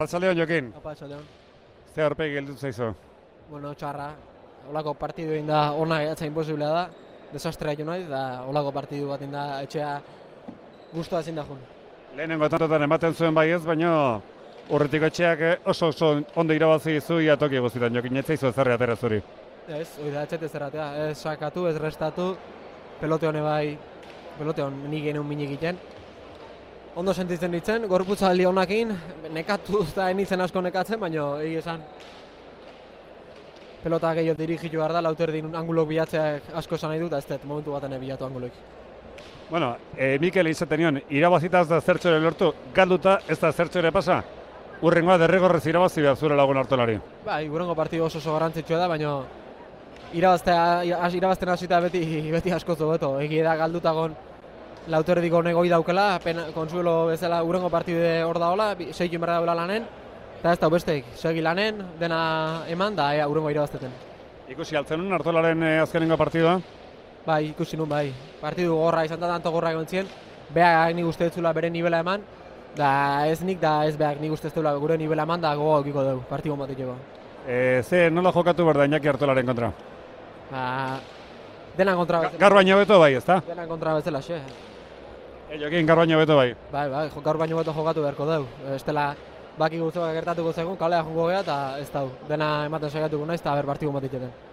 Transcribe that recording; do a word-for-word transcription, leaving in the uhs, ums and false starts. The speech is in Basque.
Arratsaldeon Jokin, Apa, txaldeon. ze aurpegi gelditu zaizu? Bueno, txarra. Olako partidu egin da, ona egatza imposiblea da. Desastrea jo naiz, da olako partidu bat da etxea guztua ezin da jun. Lehenengo tantotan ematen zuen bai ez, baina urretik etxeak oso oso ondo irabazi dizu ia toki guztietan Jokin, ez zaizu ezarri atera zuri. Ez, hori da, etxete zerratea. Ez sakatu, ez restatu, pelote hone bai, pelote hon nik genuen minik egiten. Ondo sentitzen ditzen, gorputzaldi honakin, nekatu eta enitzen asko nekatzen, baina egi esan pelota gehiago dirigitu behar da, lauterdin angulok bilatzeak asko esan nahi dut, ez dut momentu baten bilatu anguloik. Bueno, e, Mikel izaten nion, irabazita ez da zertxore lortu, galduta ez da zertxore pasa, urrengoa derrigorrez irabazi behar zure lagun hartolari. Bai, gurengo partidu oso oso garrantzitsua da, baina irabaztea, irabazten hasita beti, beti asko zobeto. Egi da galdutagon lauterdiko negoi daukela, pena, konsuelo bezala gurengo partidu hor daola, seikin berra daula lanen, eta ez da besteik, segi lanen, dena eman da, ea, gurengo irabazteten. Ikusi altzen nun hartolaren e, azkenengo partidua? Bai, ikusi nun bai. Partidu gorra izan da, tanto gorra egon zien, beak nik uste etzula bere nivela eman, da ez nik da ez beak nik uste etzula gure nivela eman, da gogo eukiko dugu, partidu bateteko. E, ze nola jokatu behar da Iñaki hartolaren kontra? Ba, denan kontra bezala. Gaur baino beto bai, ezta? Denan kontra bezala, xe. E, Jokin, gaur baino beto bai. Bai, bai, gaur baino beto jokatu beharko dugu. Estela, baki guztuak gertatuko zegoen, kalea jongo geha eta ez dau. Dena ematen saiatuko naiz eta ber partidu bat itxeten.